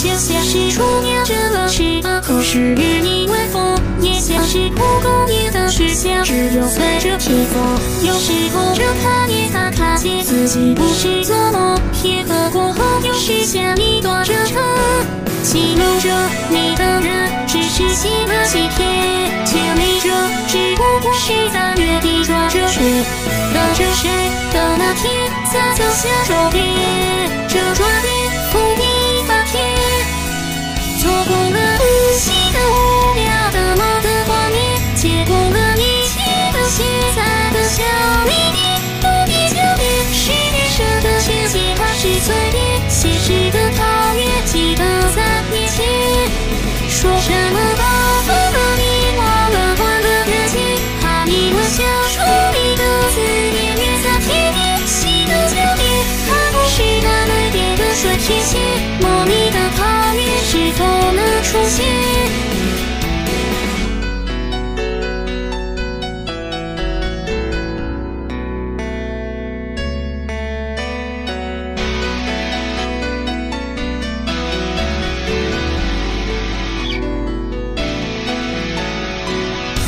就像是初念着了翅膀，可是与你微风，也像是蒲公英的去向，只有随着披风。有时候这看也才看见自己不是做梦，片刻过后又是下一段征程。记录着你的人，只是心的欺骗，甜蜜着，只不过是在原地转着圈。等着谁？等那天再走向终点。这